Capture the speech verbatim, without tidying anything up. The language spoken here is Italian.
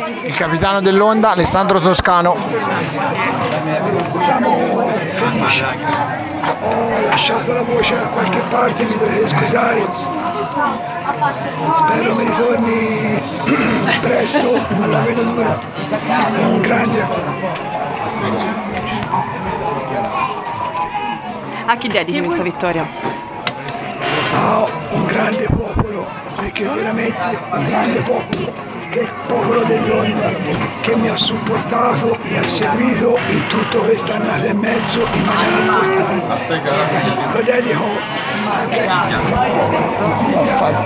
il capitano dell'Onda Alessandro Toscano. Siamo felici. Ho lasciato la voce a qualche parte, mi dovete scusare. Spero mi ritorni presto alla vedutura. Un grande. A chi dedichi questa vittoria? A un grande popolo, perché veramente un grande popolo, che è il popolo dell'Onda, che mi ha supportato, mi ha seguito in tutto questo annato e mezzo in maniera importante. Lo dedico anche a